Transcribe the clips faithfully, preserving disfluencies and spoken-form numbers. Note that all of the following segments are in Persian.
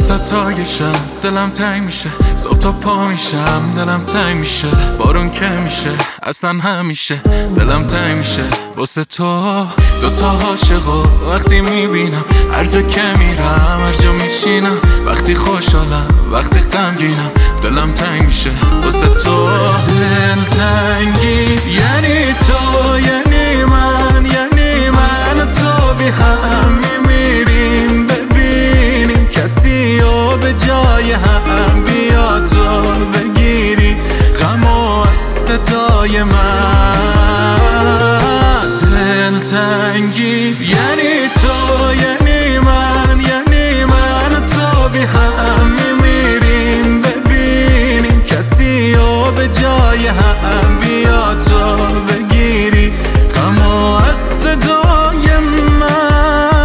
وسط تای شب دلم تنگ میشه، صبح تا پا میشم دلم تنگ میشه، بارون که میشه اصلا همیشه دلم تنگ میشه واسه تو. دوتا عاشقو وقتی میبینم، هر جا که میرم هر جا میشینم، وقتی خوشحالم وقتی غمگینم دلم تنگ میشه واسه تو. دل تنگی یعنی تو، یعنی من، یعنی من تو بی هم میمیریم، ببینیم کسی و به جای هم بیا تو بگیری غمو از صدای من. دل تنگی یعنی تو، یعنی من، یعنی من تو بی هم میمیریم، ببینیم کسی و به جای هم بیا تو بگیری غمو از صدای من.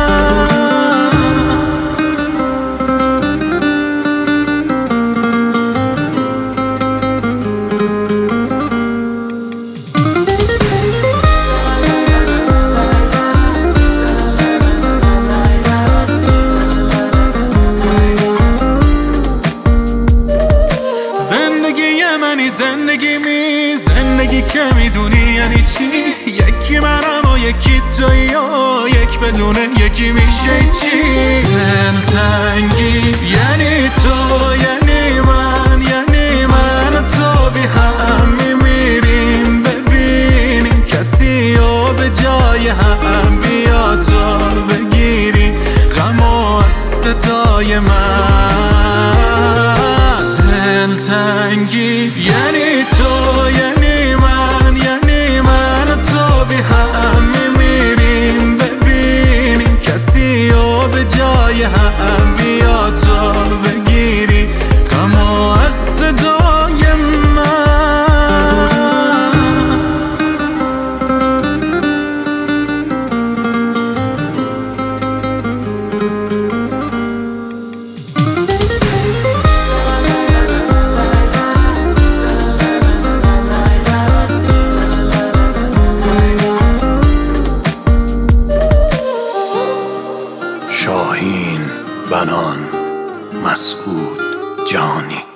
زندگی منی زندگی می، زندگی که میدونی یعنی چی، یکی منم و یکی تویی و یک بدونه یکی میشه چی. دل تنگی یعنی تو، یعنی من، یعنی من تو بی هم میمیریم، ببینیم کسی و به جای هم بیا تو بگیری غمو از صدای من. دل تنگی یعنی تو، یعنی من، یعنی من تو بی هم میمیریم، ببینیم کسی و به جای هم بیا تو بگیری غمو از صدای من. شاهین بنان مسعود جانی.